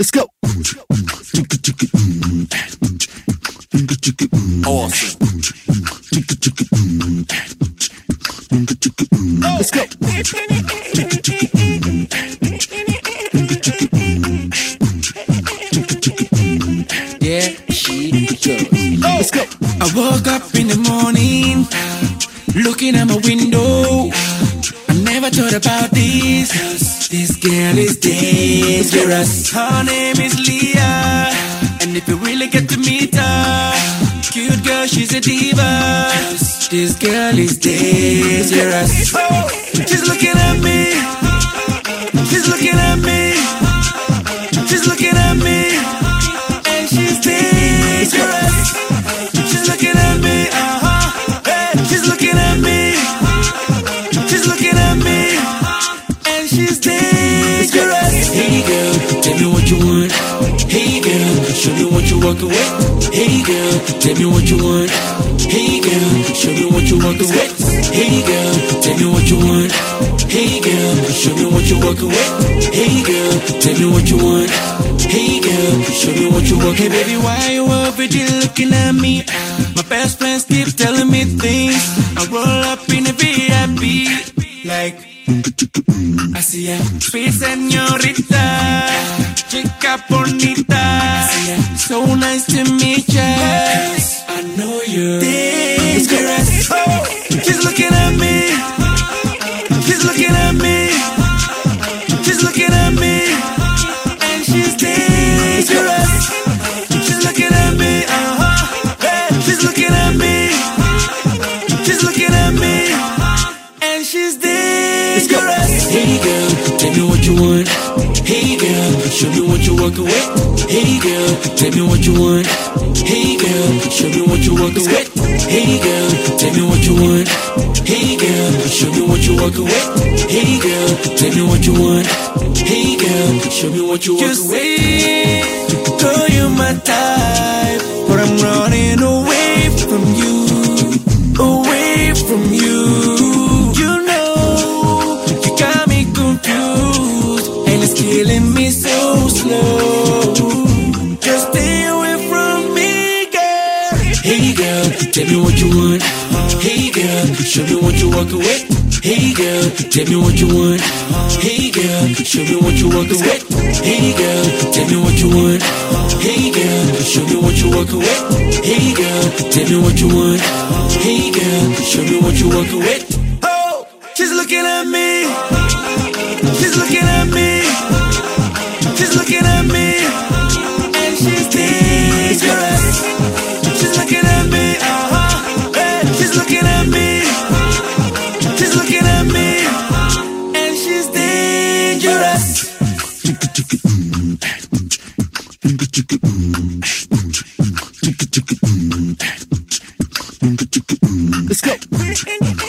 Let's go. Awesome. Let's go. Yeah, she goes. Let's go. I woke up in the morning, looking at my window. I never thought about this. This girl is dangerous. Her name is Leah, and if you really get to meet her, cute girl, she's a diva. This girl is dangerous. She's looking at me. She's looking at me. She's looking at me, and she's dangerous. She's looking at me. Hey, she's looking at me. She's looking at me, and she's dangerous. Hey girl, tell me what you want. Hey girl, show me what you walking with. Hey girl, tell me what you want. Hey girl, show me what you walking with. Hey girl, tell me what you want. Hey girl, show me what you walking with. Hey girl, tell me what you want. Hey girl, show me what you walking with. Hey baby, why you over there looking at me? My best friends keep telling me things. I roll up in a VIP like I see ya, sweet señorita, chica bonita. So nice to meet ya. I know you're dangerous. She's looking at me. She's looking at me. She's looking at me, and she's dangerous. She's looking at me. Hey, she's looking at me. She's looking at me, and she's dangerous. Hey girl, tell me what you want. Hey girl, show me what you working with. Hey girl, tell me what you want. Hey girl, show me what you working with. Hey girl, tell me what you want. Hey girl, show me what you working with. Hey girl, tell me what you want. Hey girl, show me what you working with. You say, girl, you're my type, but I'm running away from you, away from you. You know, you got me confused, and it's killing me so slow. Just stay away from me, girl. Hey girl, tell me what you want. Hey girl, show me what you working with. Hey girl, tell me what you want. Hey girl, show me what you working with. Hey girl, tell me what you want. Hey girl, show me what you working with. Hey girl, tell me what you want. Hey girl, show me what you working with. Oh, she's looking at me. She's looking at me. She's looking at me, and she's dangerous. She's looking at me. Hey, she's looking at me. She's looking at me, and she's dangerous. Let's go.